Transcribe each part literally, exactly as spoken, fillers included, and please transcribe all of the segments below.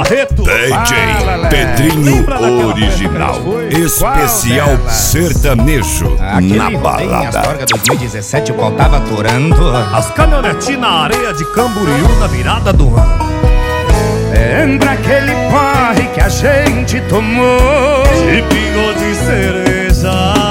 Barreto. D J Pedrinho Original, especial sertanejo na balada. Astorga dois mil e dezessete, o pau tava atorando. As caminhonetes na areia de Camboriú na virada do ano. Lembra aquele porre que a gente tomou De pingo de cereja.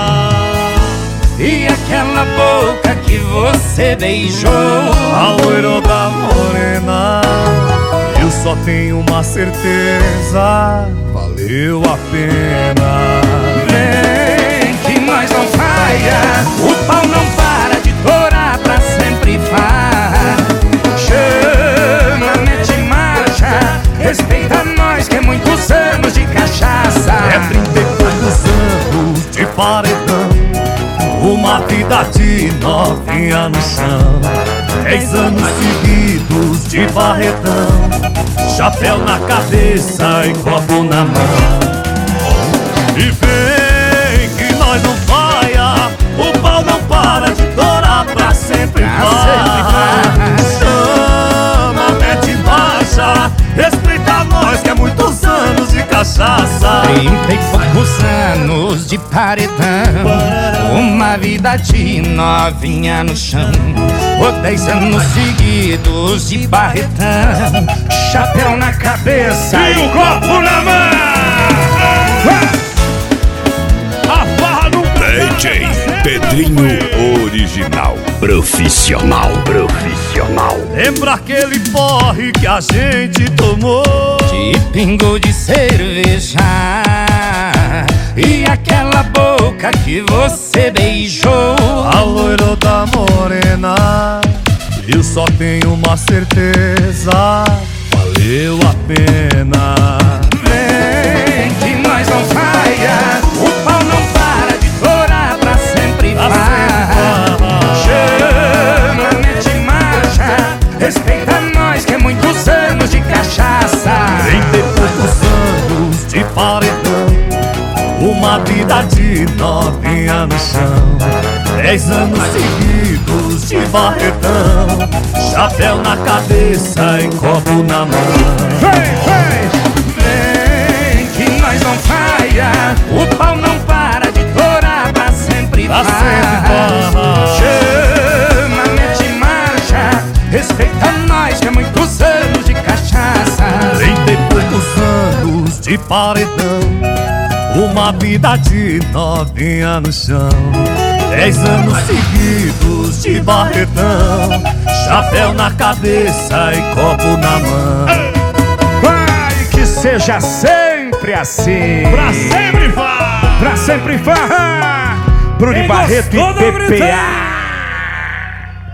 e aquela boca que você beijou. A loira da morena. Eu só tenho uma certeza, valeu a pena. Vem que nós não falha, o pau não para de torar, pra sempre vai. Chama, mete marcha, respeita nós que é muitos anos de cachaça. É trinta e poucos anos de paredão, uma vida de novinha no chão. Dez anos seguidos de barretão, chapéu na cabeça e copo na mão. E vem que nós não falha, o pau não para de torar, pra sempre vai. Chama, mete marcha, respeita nós que é muitos anos de cachaça. Trinta e poucos anos de paredão, uma vida de novinha no chão. Ou dez anos seguidos de barretão, chapéu na cabeça e o copo na mão. A farra no D J Pedrinho Original, profissional, profissional. Lembra aquele porre que a gente tomou? De pingo de cerveja e aquela boca que você beijou. A loira da morena. Eu só tenho uma certeza, valeu a pena. Vem que nós não falha, o pau não para de torar, pra sempre vai. Chama, mete marcha, respeita nós que é muitos anos de cachaça. Trinta e poucos anos de paredão, uma vida de novinha no chão. Dez anos seguidos de barretão, chapéu na cabeça e copo na mão. Vem, vem, vem que nós não falha, o pau não para de torar, pra sempre Pra vai. sempre vai. Chama, mete marcha, respeita nós que é muitos anos de cachaça. Trinta e poucos anos de paredão, uma vida de novinha no chão. Dez anos seguidos de barretão, chapéu na cabeça e copo na mão. Vai que seja sempre assim, Pra sempre vai! pra sempre vai. Bruno Quem Barreto gostou, e não P P A.